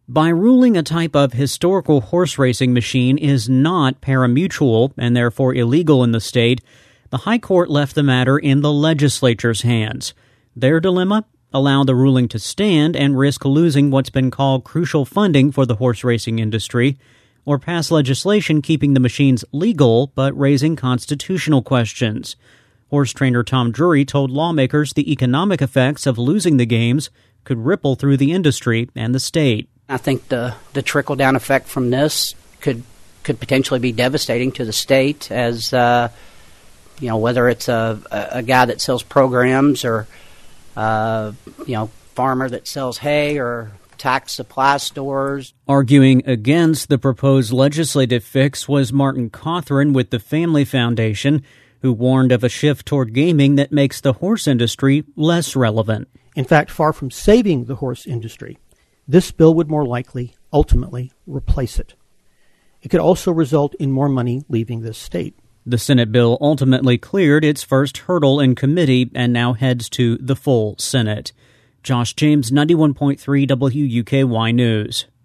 By ruling a type of historical horse racing machine is not parimutuel and therefore illegal in the state, the High Court left the matter in the legislature's hands. Their dilemma? Allow the ruling to stand and risk losing what's been called crucial funding for the horse racing industry, or pass legislation keeping the machines legal but raising constitutional questions. Horse trainer Tom Drury told lawmakers the economic effects of losing the games could ripple through the industry and the state. I think the trickle-down effect from this could potentially be devastating to the state, as whether it's a guy that sells programs or farmer that sells hay or tax supply stores. Arguing against the proposed legislative fix was Martin Cawthron with the Family Foundation, who warned of a shift toward gaming that makes the horse industry less relevant. In fact, far from saving the horse industry, this bill would more likely, ultimately, replace it. It could also result in more money leaving this state. The Senate bill ultimately cleared its first hurdle in committee and now heads to the full Senate. Josh James, 91.3 WUKY News.